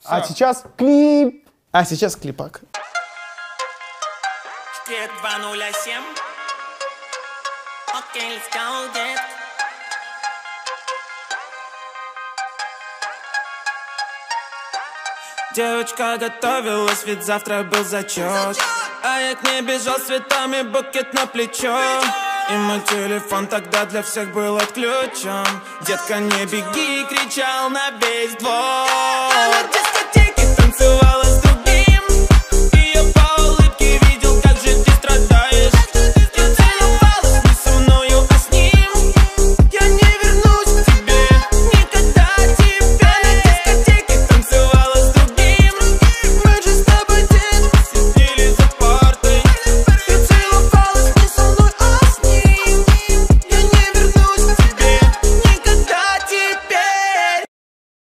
А сейчас клип. А сейчас клипак. Секрет 207. Окей, let's go, get. Девочка готовилась, ведь завтра был зачет. А я к ней бежал с цветами, букет на плечо. И мой телефон тогда для всех был отключен. Детка, не беги, кричал на весь двор.